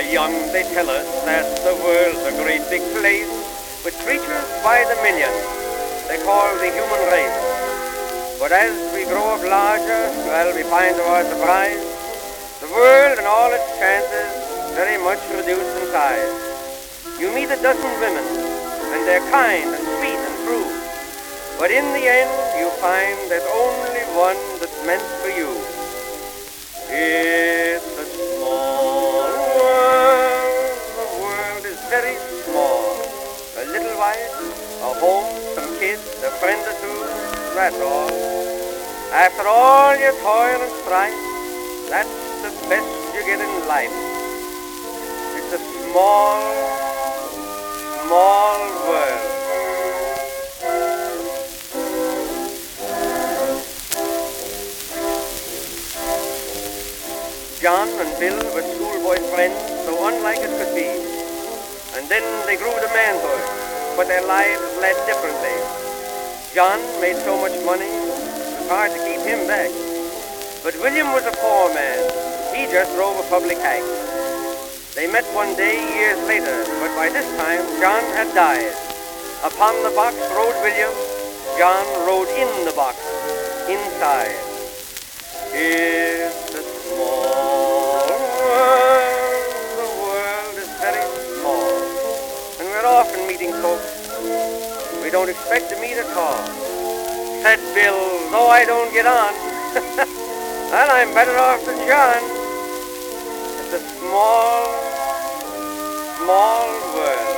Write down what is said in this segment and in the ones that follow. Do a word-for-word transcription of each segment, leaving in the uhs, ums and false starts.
are young, they tell us that the world's a great big place with creatures by the million they call the human race. But as we grow up larger, well, we find to our surprise the world and all its chances very much reduced in size. You meet a dozen women, and they're kind and sweet and true, but in the end you find there's only one that's meant for you. It's a small world, the world is very small. A little wife, a home, some kids, a friend or two, that's all. After all your toil and strife, that's the best you get in life. It's a small, small world. John and Bill were schoolboy friends, so unlike as could be. And then they grew to manhood, but their lives led differently. John made so much money, it was hard to keep him back. But William was a poor man. He just drove a public hack. They met one day years later, but by this time John had died. Upon the box rode William. John rode in the box, inside. It's a small world, the world is very small, and we're often meeting folks we don't expect to meet at all. Said Bill, though I don't get on, well, I'm better off than John. It's a small, small world.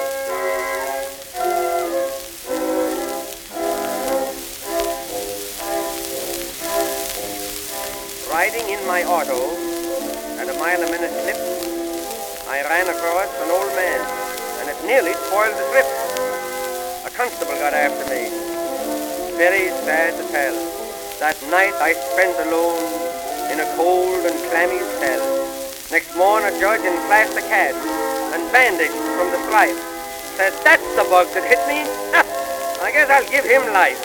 Riding in my auto at a mile a minute clip, I ran across an old man, and it nearly spoiled the trip. A constable got after me. Very sad to tell. That night I spent alone in a cold and clammy cell. Next morning a judge in plaster cast and bandaged from the stripe said, that's the bug that hit me. I guess I'll give him life.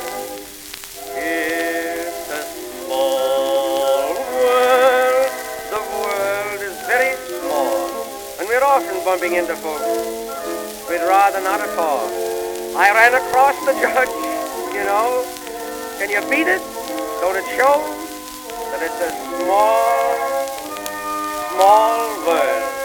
It's a small world. The world is very small, and we're often bumping into folks we'd rather not at all. I ran across the judge, you know. Can you beat it? Don't it show that it's a small, small world?